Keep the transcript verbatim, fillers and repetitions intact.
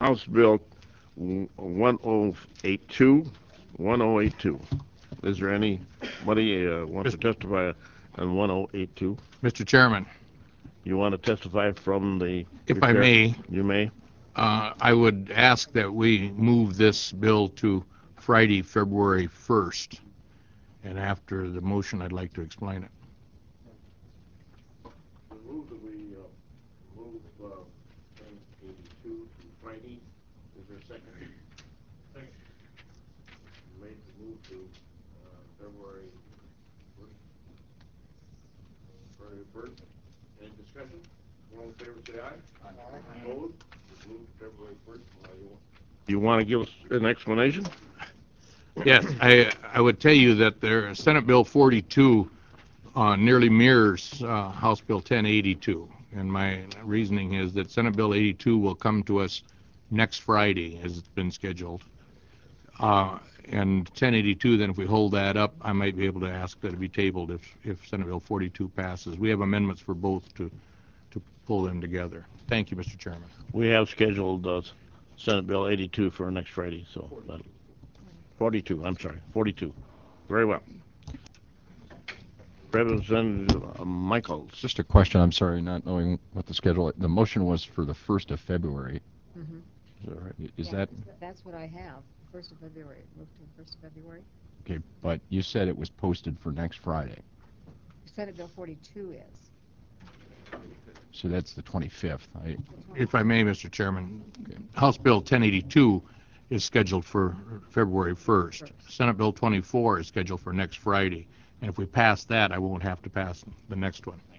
House Bill one oh eight two. one oh eight two. Is there anybody uh, wants to testify on one oh eight two? Mister Chairman. You want to testify from the... If I may. You may. Uh, I would ask that we move this bill to Friday, February first. And after the motion, I'd like to explain it. The move that we uh, move uh, ten eighty-two to Friday. Is there a second? Second. Made the move to uh, February first. February first. Any discussion? All in favor, say aye. Aye. Opposed? It's moved to February first. You want to give us an explanation? Yes, I, I would tell you that there, Senate Bill forty-two uh, nearly mirrors uh, House Bill ten eighty-two. And my reasoning is that Senate Bill eighty-two will come to us next Friday, as it's been scheduled. Uh, and ten eighty-two, then if we hold that up, I might be able to ask that it be tabled if, if Senate Bill forty-two passes. We have amendments for both to, to pull them together. Thank you, Mister Chairman. We have scheduled uh, Senate Bill eighty-two for next Friday, so uh, forty-two, I'm sorry, forty-two. Very well. Representative uh, Michaels. Just a question, I'm sorry, not knowing what the schedule, the motion was for the first of February. Mm-hmm. Is that right? Is yeah, that? That's what I have, first of February, move to the first of February. Okay, but you said it was posted for next Friday. Senate Bill forty-two is. So that's the twenty-fifth. I, if I may, Mister Chairman, okay. House Bill ten eighty-two is scheduled for February first. first. Senate Bill twenty-four is scheduled for next Friday. And if we pass that, I won't have to pass the next one.